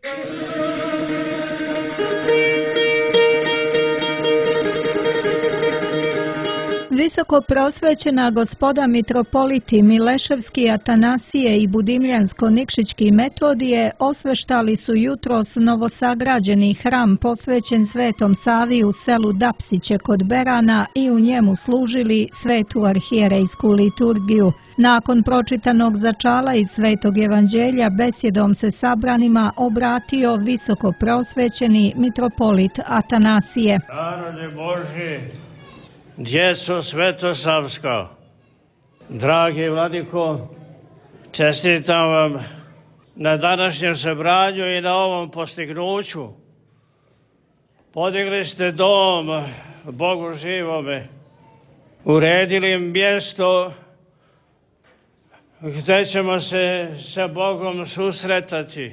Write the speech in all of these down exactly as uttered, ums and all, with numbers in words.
Visoko prosvećena gospoda mitropoliti Mileševski, Atanasije i Budimljansko-Nikšićki Metodije osveštali su jutros novosagrađeni hram posvećen Svetom Savi u selu Dapsiće kod Berana i u njemu služili svetu arhijerejsku liturgiju. Nakon pročitanog začala iz Svetog evanđelja besjedom se sabranima obratio visoko prosvećeni mitropolit Atanasije. Narode Božji, djeco svetosavska, dragi vladiko, čestitam vam na današnjem sabranju i na ovom postignuću. Podigli ste dom Bogu živome, uredili mjesto gdje ćemo se sa Bogom susretati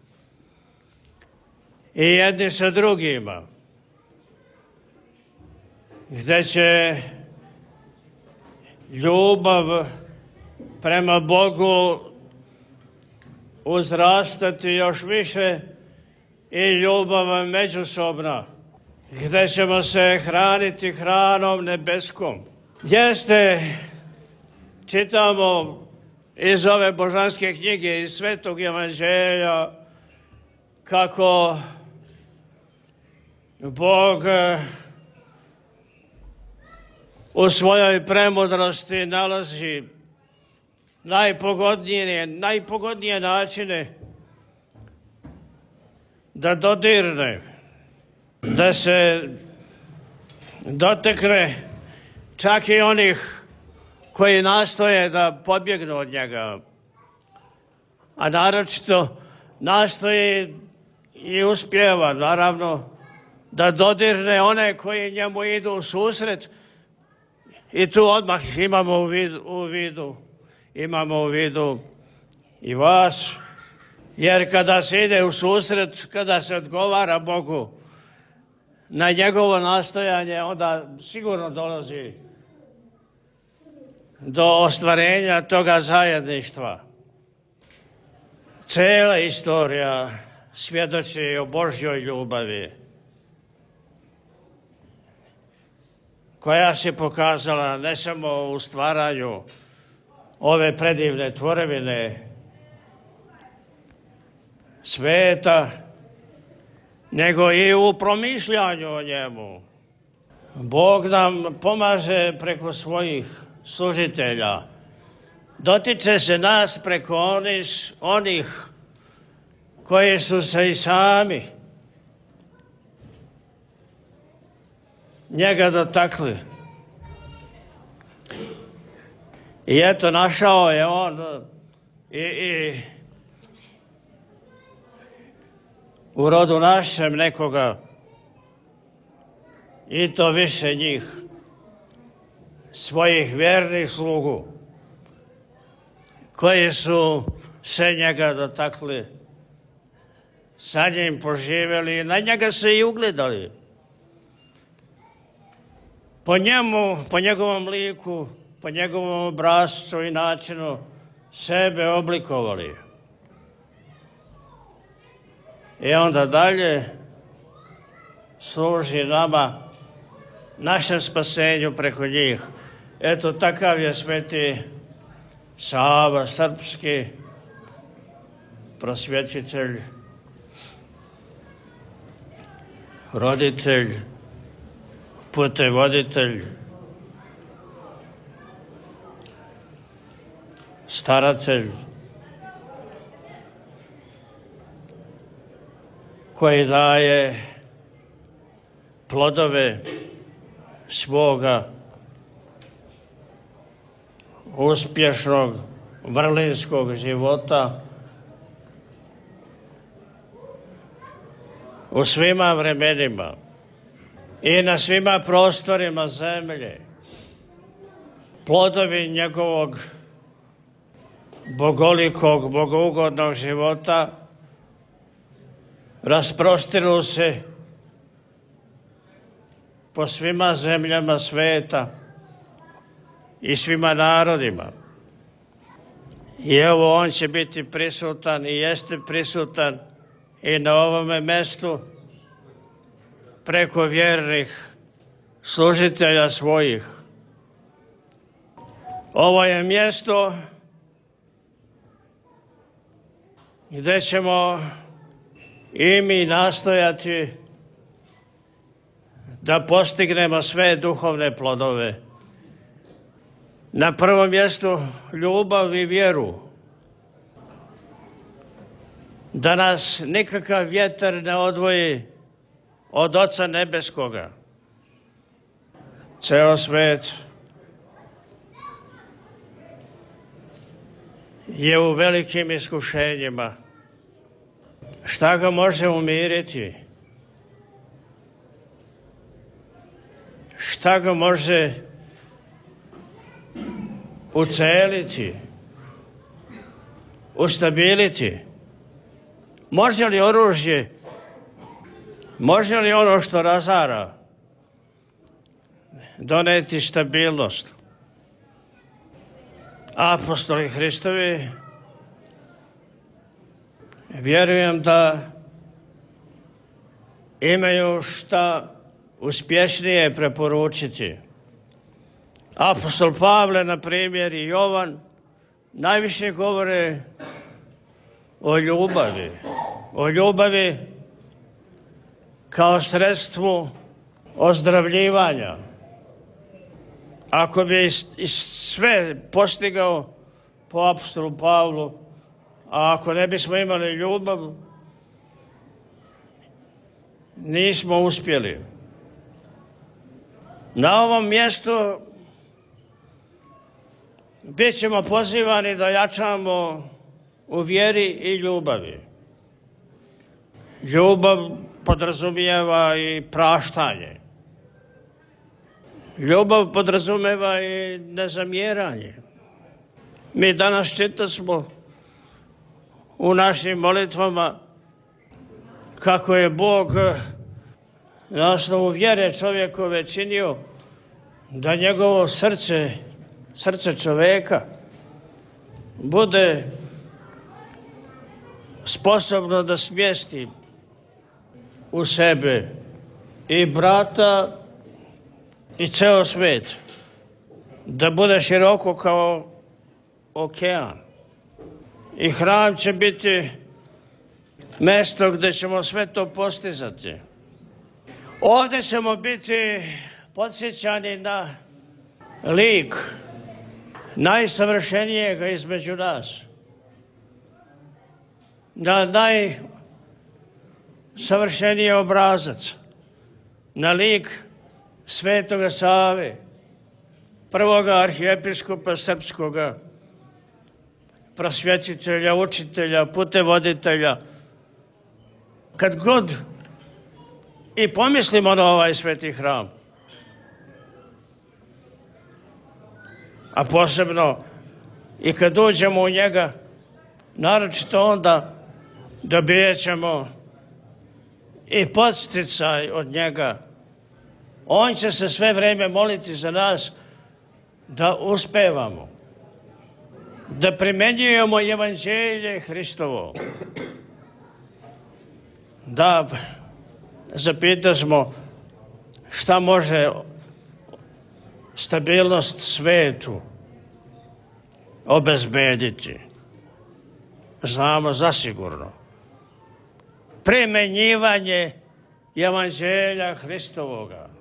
i jedni sa drugima, gdje će ljubav prema Bogu uzrastati još više i ljubav međusobna, gdje ćemo se hraniti hranom nebeskom. Jeste, čitamo iz ove božanske knjige, iz Svetog evanđelja, kako Bog u svojoj premudrosti nalazi najpogodnije, najpogodnije načine da dodirne, da se dotekne čak i onih koji nastoje da pobjegnu od njega, a naročito nastoji i uspijeva, naravno, da dodirne one koji njemu idu u susret. I tu odmah imamo u vidu, u vidu, imamo u vidu i vas, jer kada se ide u susret, kada se odgovara Bogu na njegovo nastojanje, onda sigurno dolazi do ostvarenja toga zajedništva. Cijela istorija svjedoči o Božjoj ljubavi, koja se pokazala ne samo u stvaranju ove predivne tvorevine sveta, nego i u promišljanju o njemu. Bog nam pomaže preko svojih služitelja. Dotiče se nas preko onih, onih koji su se i sami njega dotakli. I eto, našao je on i, i u rodu našem nekoga, i to više njih, svojih vjernih slugu, koji su se njega dotakli, sa njim poživjeli i na njega se i ugledali. Po njemu, po njegovom liku, po njegovom obrazcu i načinu sebe oblikovali. I onda dalje služi nama, našem spasenju preko njih. Eto, takav je sveti Sava srpski, prosvjetitelj, roditelj, putevoditelj, staratelj, koji daje plodove svoga uspješnog vrlinskog života u svima vremenima i na svima prostorima zemlje. Plodovi njegovog bogolikog, bogougodnog života rasprostiru se po svima zemljama sveta i svima narodima. I evo, on će biti prisutan i jeste prisutan i na ovome mestu preko vjernih služitelja svojih. Ovo je mjesto gdje ćemo i mi nastojati da postignemo sve duhovne plodove. Na prvom mjestu ljubav i vjeru. Da nas nikakav vjetar ne odvoji od Oca Nebeskoga. Ceo svet je u velikim iskušenjima. Šta ga može umiriti? Šta ga može uceliti? Ustabiliti? Može li oružje? Može li ono što razara doneti stabilnost? Apostoli Hristovi, vjerujem da imaju šta uspješnije preporučiti. Apostol Pavle, na primjer, i Jovan najviše govore o ljubavi. O ljubavi kao sredstvu ozdravljivanja. Ako bi sve postigao po apostolu Pavlu, a ako ne bismo imali ljubav, nismo uspjeli. Na ovom mjestu bit ćemo pozivani da jačamo u vjeri i ljubavi. Ljubav podrazumijeva i praštanje. Ljubav podrazumijeva i nezamjeranje. Mi danas čitasmo u našim molitvama kako je Bog na osnovu vjere čovjekove činio da njegovo srce, srce čovjeka, bude sposobno da smjesti u sebe i brata i ceo svijet, da bude široko kao okean. I hram će biti mjesto gdje ćemo sve to postizati. Ovdje ćemo biti podsjećani na lik najsavršenijega između nas, na najsavršeniji obrazac, na lik Svetoga Save, prvoga arhijepiskopa srpskoga, prosvjetitelja, učitelja, putevoditelja. Kad god i pomislimo na ovaj sveti hram, a posebno i kad uđemo u njega, naročito onda dobijat ćemo i podsticaj od njega. On će se sve vrijeme moliti za nas da uspevamo, da primjenjujemo evanđelje Hristovo, da zapitasmo šta može stabilnost svetu obezbediti. Znamo zasigurno. Primjenjivanje evanđelja Hristovoga.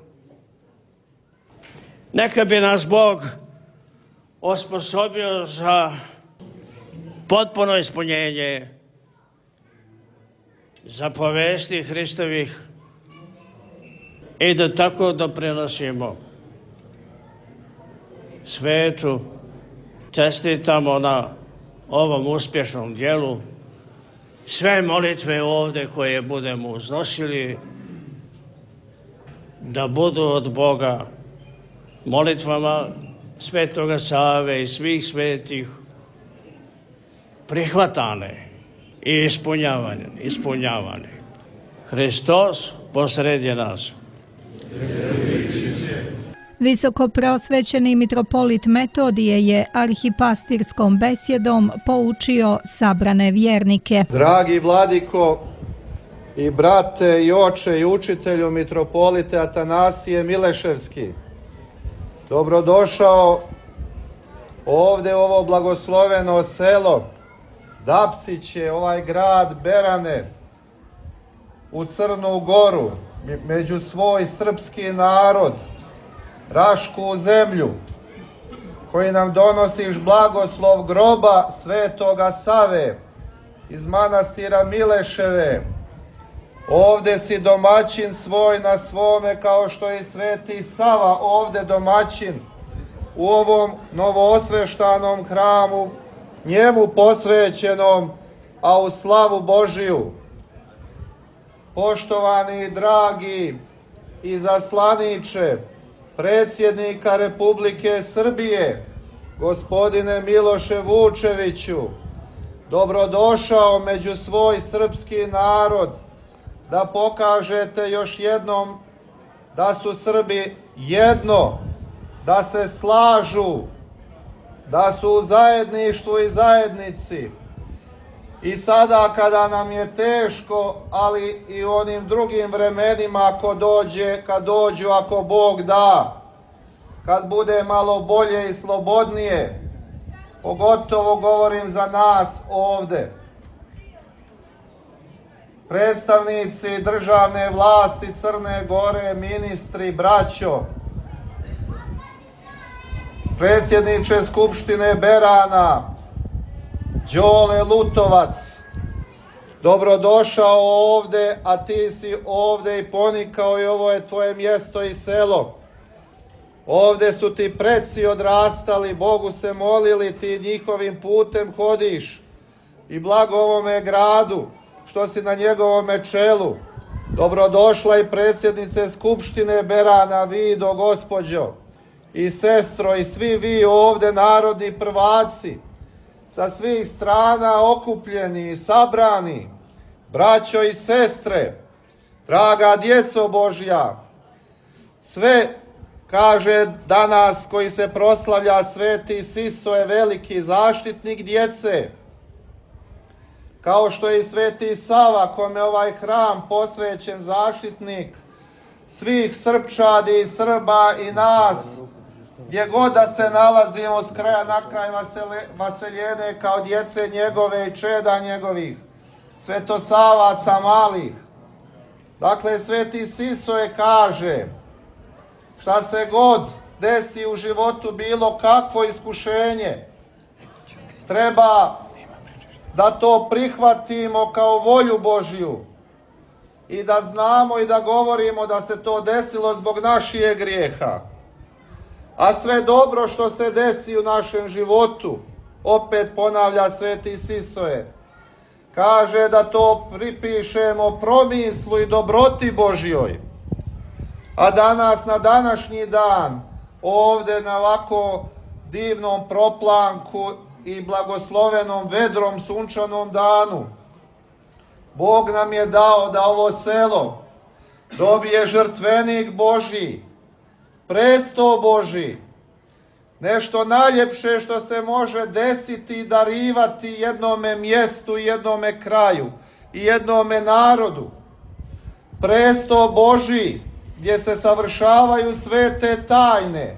Neka bi nas Bog osposobio za potpuno ispunjenje zapovesti Hristovih i da tako doprinosimo svetu. Čestitamo na ovom uspješnom djelu. Sve molitve ovdje koje budemo uznosili da budu od Boga molitvama Svetoga Save i svih svetih prihvatane i ispunjavane. ispunjavane. Hristos posredi nas. Visokopreosvećeni mitropolit Metodije je arhipastirskom besjedom poučio sabrane vjernike. Dragi vladiko, i brate i oče i učitelju mitropolite Atanasije Mileševski. Dobrodošao ovde u ovo blagosloveno selo Dapciće, ovaj grad Berane, u Crnu Goru, među svoj srpski narod, Rašku zemlju, koji nam donosiš blagoslov groba Svetoga Save iz manastira Mileševe. Ovde si domaćin svoj na svome, kao što je Sveti Sava ovde domaćin u ovom novoosveštanom hramu, njemu posvećenom, a u slavu Božiju. Poštovani, dragi izaslaniče predsjednika Republike Srbije, gospodine Miloše Vučeviću, dobrodošao među svoj srpski narod, da pokažete još jednom da su Srbi jedno, da se slažu, da su u zajedništvu i zajednici. I sada kada nam je teško, ali i u onim drugim vremenima ako dođe, kad dođu, ako Bog da, kad bude malo bolje i slobodnije, pogotovo govorim za nas ovde. Predstavnici državne vlasti Crne Gore, ministri, braćo, predsjedniče Skupštine Berana, Đole Lutovac, dobrodošao ovde, a ti si ovde i ponikao i ovo je tvoje mjesto i selo. Ovde su ti preci odrastali, Bogu se molili, ti njihovim putem hodiš i blago ovome gradu, što si na njegovome čelu. Dobrodošla i predsjednice Skupštine Berana, Vido, gospođo, i sestro, i svi vi ovde narodni prvaci, sa svih strana okupljeni i sabrani, braćo i sestre, draga djeco Božja, sve, kaže danas koji se proslavlja Sveti Sisoje, veliki zaštitnik djece, kao što je i Sveti Sava, kome ovaj hram posvećen, zaštitnik svih Srpčadi i Srba i nas, gdje god da se nalazimo s kraja na kraj vaseljene kao djece njegove i čeda njegovih, Svetosavaca malih. Dakle, Sveti Sisoje kaže, šta se god desi u životu, bilo kakvo iskušenje, treba da to prihvatimo kao volju Božju i da znamo i da govorimo da se to desilo zbog naših grijeha. A sve dobro što se desi u našem životu, opet ponavlja Sveti Sisoje, kaže da to pripišemo promislu i dobroti Božjoj. A danas, na današnji dan, ovde na ovako divnom proplanku i blagoslovenom vedrom sunčanom danu, Bog nam je dao da ovo selo dobije žrtvenik Božji, presto Božji, nešto najljepše što se može desiti i darivati jednome mjestu, jednome kraju i jednome narodu. Presto Božji, gdje se savršavaju svete tajne,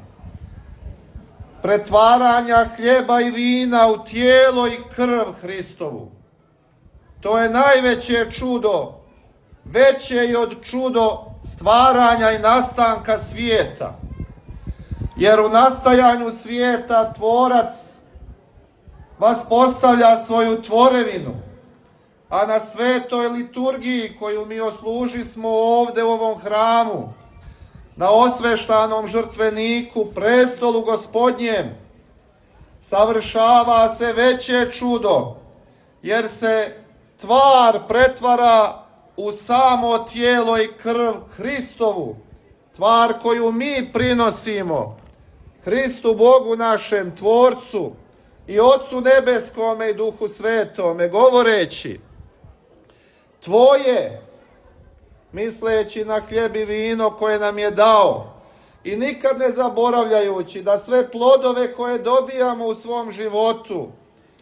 pretvaranja hljeba i vina u tijelo i krv Hristovu. To je najveće čudo, veće i od čudo stvaranja i nastanka svijeta. Jer u nastajanju svijeta Tvorac vas postavlja svoju tvorevinu, a na svetoj liturgiji koju mi oslužismo ovde u ovom hramu, na osveštanom žrtveniku, prestolu Gospodnjem, savršava se veće čudo, jer se tvar pretvara u samo tijelo i krv Hristovu, tvar koju mi prinosimo Hristu Bogu našem, Tvorcu i Otcu Nebeskome i Duhu Svetome, govoreći Tvoje, misleći na hljeb i vino koje nam je dao, i nikad ne zaboravljajući da sve plodove koje dobijamo u svom životu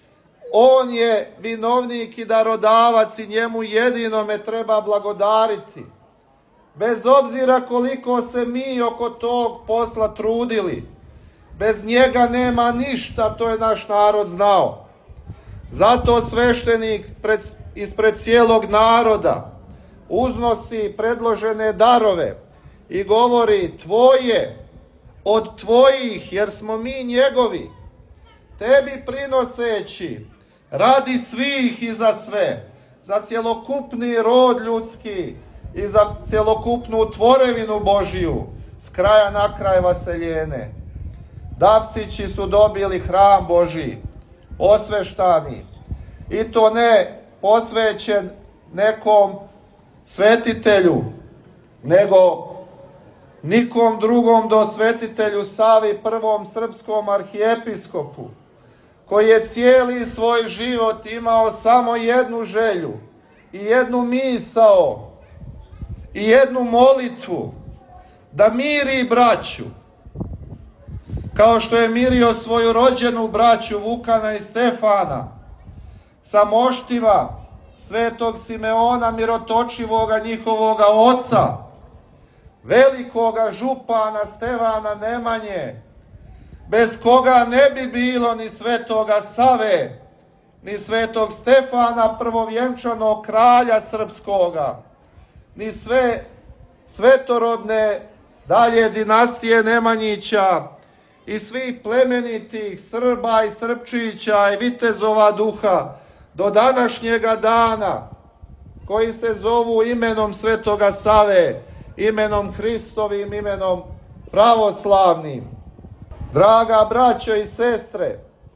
On je vinovnik i darodavac i njemu jedinome treba blagodariti. Bez obzira koliko se mi oko tog posla trudili, bez njega nema ništa, to je naš narod znao. Zato sveštenik pred, ispred cijelog naroda uznosi predložene darove i govori: tvoje, od tvojih, jer smo mi njegovi, tebi prinoseći, radi svih i za sve, za cjelokupni rod ljudski i za cjelokupnu tvorevinu Božiju, s kraja na kraj vaseljene. Davcići su dobili hram Božji, osveštani, i to ne posvećen nekom svetitelju, nego nikom drugom do svetitelju Savi, prvom srpskom arhijepiskopu, koji je cijeli svoj život imao samo jednu želju i jednu misao i jednu molitvu, da miri braću, kao što je mirio svoju rođenu braću Vukana i Stefana, sa moštiva svetog Simeona Mirotočivoga, njihovoga oca, velikoga župana Stevana Nemanje, bez koga ne bi bilo ni svetoga Save, ni svetog Stefana, prvovjenčanog kralja srpskoga, ni sve svetorodne dalje dinastije Nemanjića i svih plemenitih Srba i Srpčića i vitezova duha do današnjega dana, koji se zovu imenom svetoga Save, imenom Hristovim, imenom pravoslavnim. Draga braćo i sestre,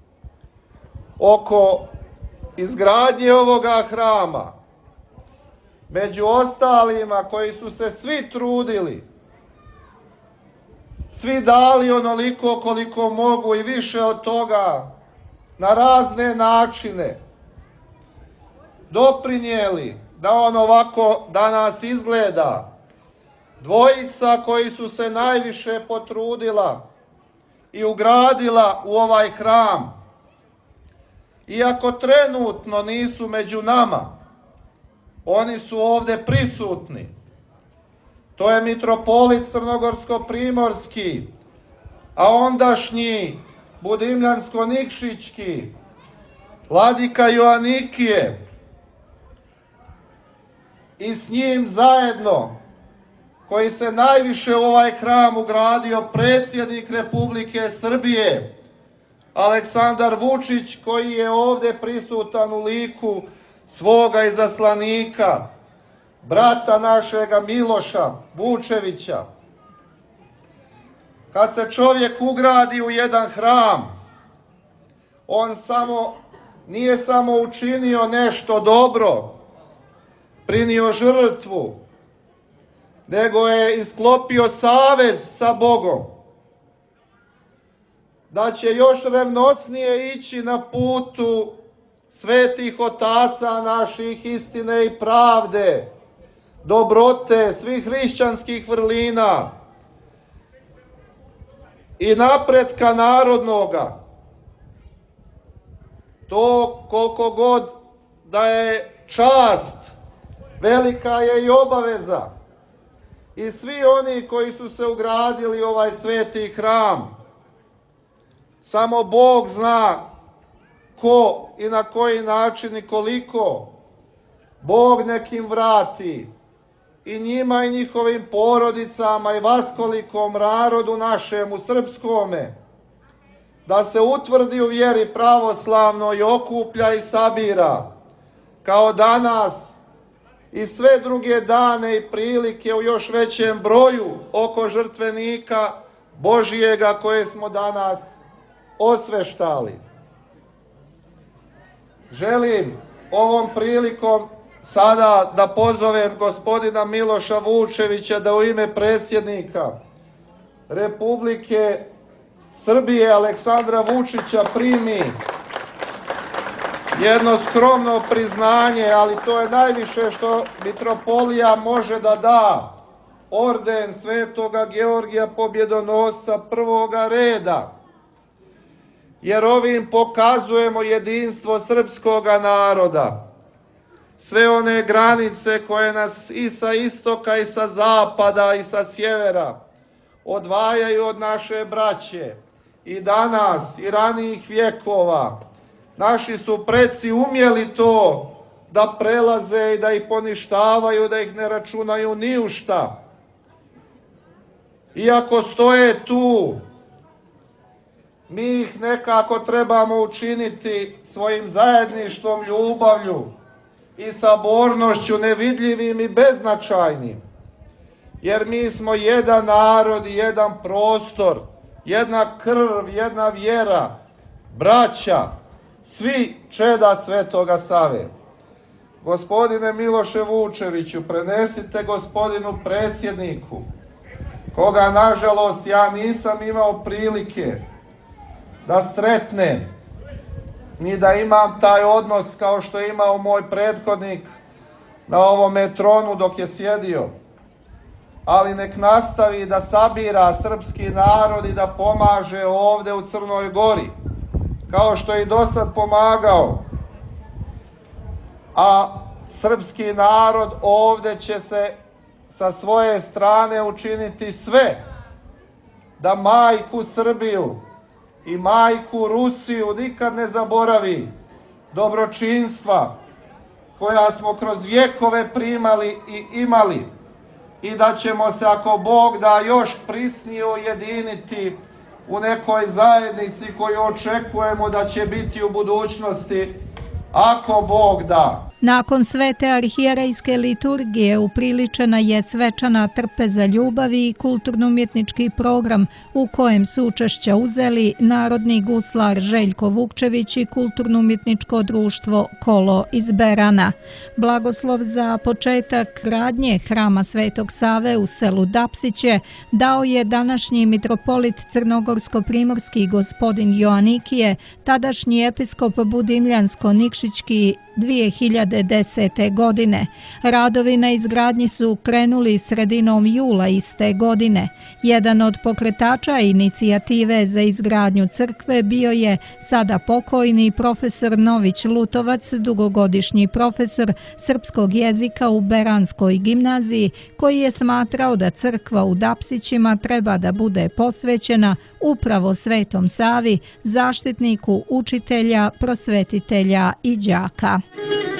oko izgradnje ovoga hrama, među ostalima koji su se svi trudili, svi dali onoliko koliko mogu i više od toga, na razne načine, doprinijeli da on ovako danas izgleda. Dvojica koji su se najviše potrudila i ugradila u ovaj hram, iako trenutno nisu među nama, oni su ovdje prisutni. To je mitropolit crnogorsko-primorski, a ondašnji budimljansko-nikšićki, vladika Joanikije, i s njim zajedno, koji se najviše u ovaj hram ugradio, predsjednik Republike Srbije, Aleksandar Vučić, koji je ovdje prisutan u liku svoga izaslanika, brata našega Miloša Vučevića. Kad se čovjek ugradi u jedan hram, on samo nije samo učinio nešto dobro, prinio žrtvu, nego je isklopio savez sa Bogom, da će još revnosnije ići na putu svetih otaca naših, istine i pravde, dobrote, svih hrišćanskih vrlina i napretka narodnoga. To koliko god da je čast, velika je i obaveza. I svi oni koji su se ugradili u ovaj sveti hram, samo Bog zna ko i na koji način i koliko Bog nekim vrati, i njima i njihovim porodicama i vaskolikom narodu našemu srpskome, da se utvrdi u vjeri pravoslavno i okuplja i sabira, kao danas i sve druge dane i prilike u još većem broju oko žrtvenika Božijega koje smo danas osveštali. Želim ovom prilikom sada da pozovem gospodina Miloša Vučevića da u ime predsjednika Republike Srbije Aleksandra Vučića primi jedno skromno priznanje, ali to je najviše što mitropolija može da da, orden Svetoga Georgija Pobjedonosca prvoga reda. jer ovim pokazujemo jedinstvo srpskoga naroda. Sve one granice koje nas i sa istoka i sa zapada i sa sjevera odvajaju od naše braće i danas i ranijih vjekova. Naši su preci umjeli to da prelaze i da ih poništavaju, da ih ne računaju ni u šta. Iako stoje tu, mi ih nekako trebamo učiniti svojim zajedništvom, ljubavlju i sabornošću nevidljivim i beznačajnim. Jer mi smo jedan narod i jedan prostor, jedna krv, jedna vjera, braća, svi čeda Svetoga Save. Gospodine Miloše Vučeviću, prenesite gospodinu predsjedniku, koga nažalost ja nisam imao prilike da sretnem, ni da imam taj odnos kao što je imao moj prethodnik na ovome tronu dok je sjedio. Ali nek nastavi da sabira srpski narod i da pomaže ovde u Crnoj Gori, kao što je i do sad pomagao. A srpski narod ovde će se sa svoje strane učiniti sve da majku Srbiju i majku Rusiju nikad ne zaboravi, dobročinstva koja smo kroz vjekove primali i imali, i da ćemo se, ako Bog da, još prisnije ujediniti u nekoj zajednici koju očekujemo da će biti u budućnosti, ako Bog da. Nakon svete arhijerejske liturgije upriličena je svečana trpeza ljubavi i kulturno-umjetnički program u kojem su učešća uzeli narodni guslar Željko Vukčević i kulturno-umjetničko društvo Kolo iz Berana. Blagoslov za početak gradnje hrama Svetog Save u selu Dapsiće dao je današnji mitropolit crnogorsko-primorski gospodin Joanikije, tadašnji episkop Budimljansko-Nikšićki dvije hiljade desete. godine. Radovi na izgradnji su krenuli sredinom jula iste godine. Jedan od pokretača inicijative za izgradnju crkve bio je sada pokojni profesor Nović Lutovac, dugogodišnji profesor srpskog jezika u Beranskoj gimnaziji, koji je smatrao da crkva u Dapsićima treba da bude posvećena upravo Svetom Savi, zaštitniku učitelja, prosvetitelja i đaka.